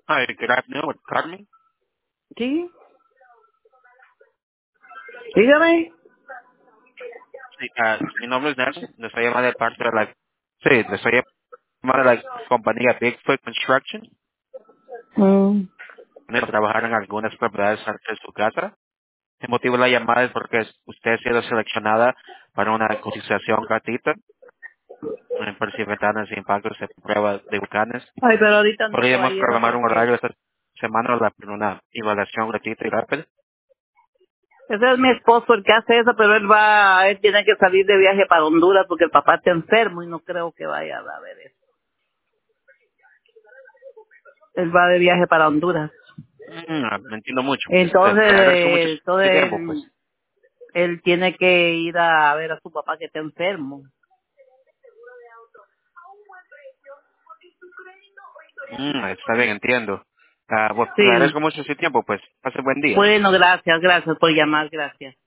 Hi, good afternoon, with Carmen. Sí, dígame. Sí, mi nombre es Nelson, le estoy llamando de parte de la, sí, le estoy llamando de la compañía Bigfoot Construction. Mm. Para trabajar en algunas propiedades cerca de su casa. El motivo de la llamada es porque usted ha sido seleccionada para una cotización gratuita en por si ventanas y impactos de prueba de volcanes. Ay, pero ahorita no, Podríamos caballero, programar un horario porque esta semana para una evaluación gratuita y rápida. ese es mi esposo el que hace eso, pero él tiene que salir de viaje para Honduras porque el papá está enfermo y no creo que vaya a ver eso. Él va de viaje para Honduras. No entiendo mucho. Entonces, Le agradezco mucho su entonces tiempo, pues. él tiene que ir a ver a su papá que está enfermo. Está bien, entiendo. Bueno, le Sí. agradezco mucho su tiempo, pues. Pase buen día. Bueno, gracias por llamar, gracias.